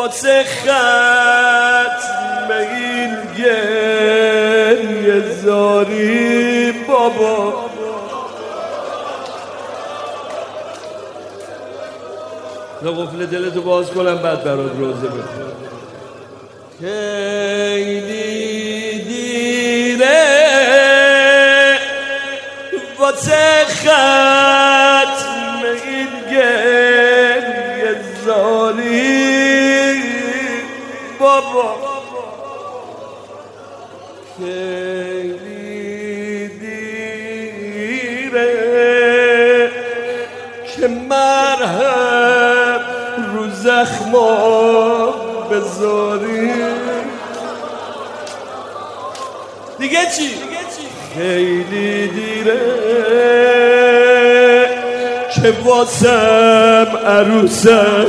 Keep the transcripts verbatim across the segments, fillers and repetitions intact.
واسه ختم این گریه زاری بابا. تا قفل دلتو باز کنم بعد برات روزه بخونم. خیلی دیره واسه ختم این گریه زاری بابا. خیلی دیره که مرهم رو زخما بذاری. دیگه چی؟ خیلی دیره که واسم عروسک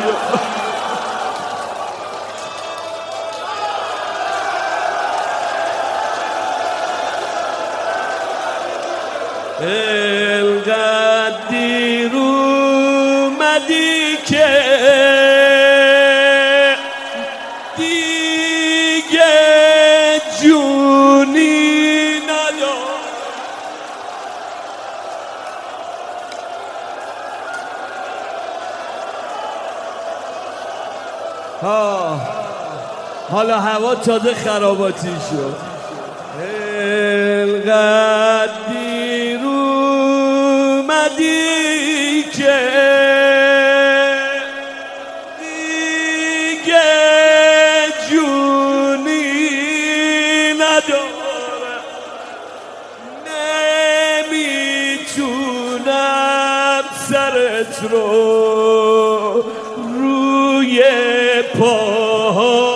انقدر دیر اومدی که دیگه جونی ندار. ها حالا هوا تازه خراباتی شد. انقدر دیر اومدی که دیگه جونی ندارم. نمیتونم سرت رو روی پاها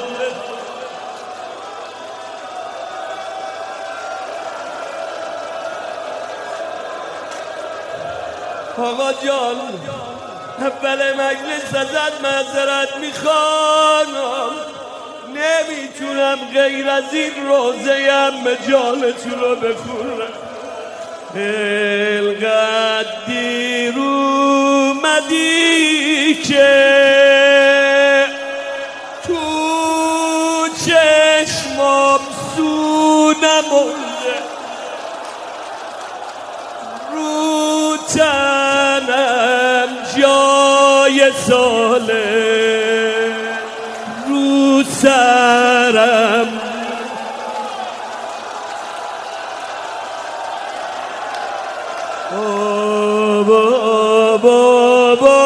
آقا جان اول مجلس ازت معذرت میخوام. نمیتونم غیر از این روزه ام جانتون رو بخونم. انقدر دیر اومدی که تو چشمام سو نمونده. رو تنم جای ساله رو سرم بابا بابا